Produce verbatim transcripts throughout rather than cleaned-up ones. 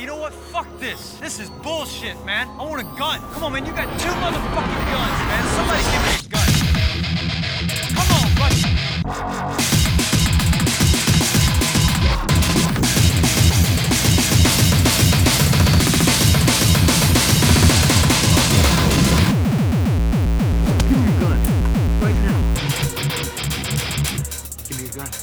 you know what? Fuck this. This is bullshit, man. I want a gun. Come on, man. You got two motherfucking guns, man. Somebody give me a gun. Come on, buddy. Give me your gun. Right now. Give me your gun.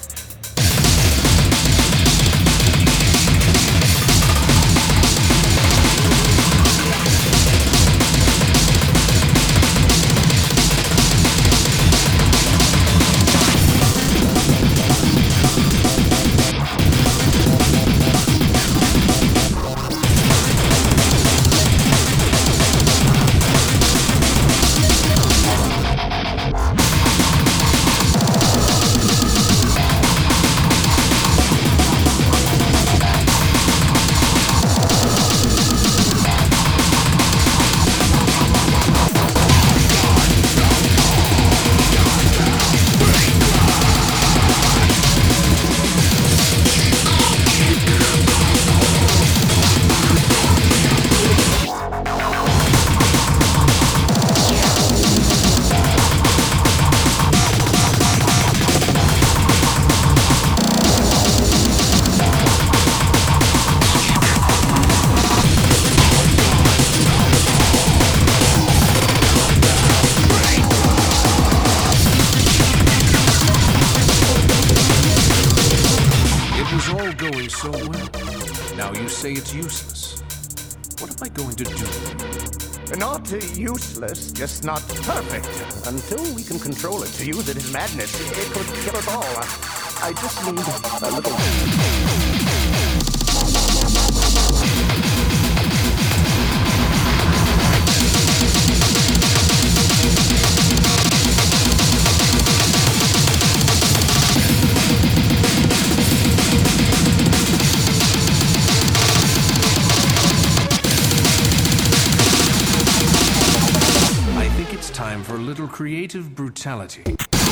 Going so well. Now you say it's useless. What am I going to do? Not useless, just not perfect. Until we can control it. To use it is madness. It could kill us all. I just need a little... Time for a little creative brutality.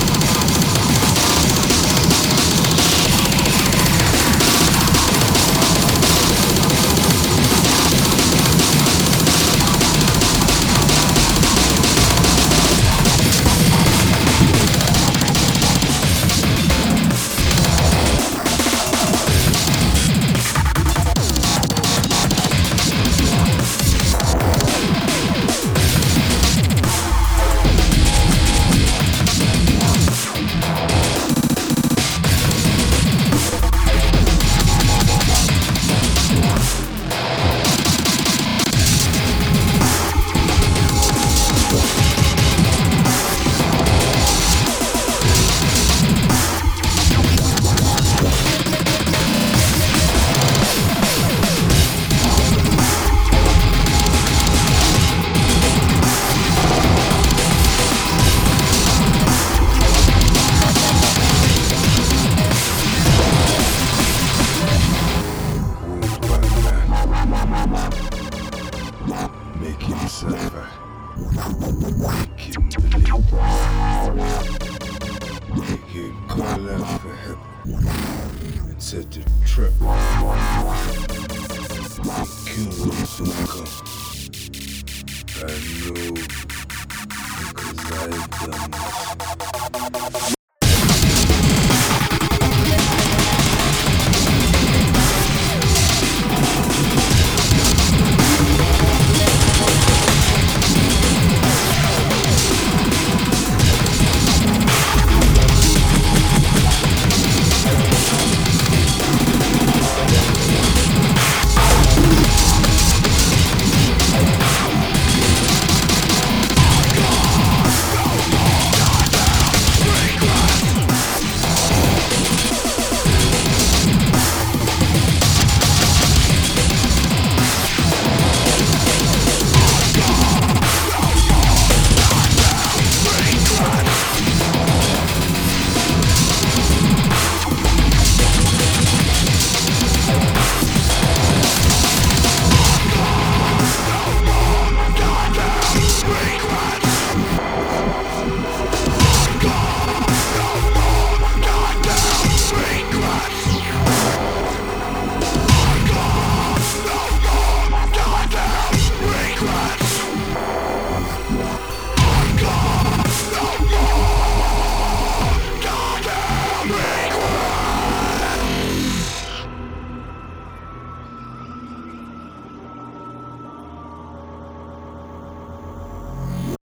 Make him suffer. Make him believe. Make him call out for help. And set the trap. And kill those who come.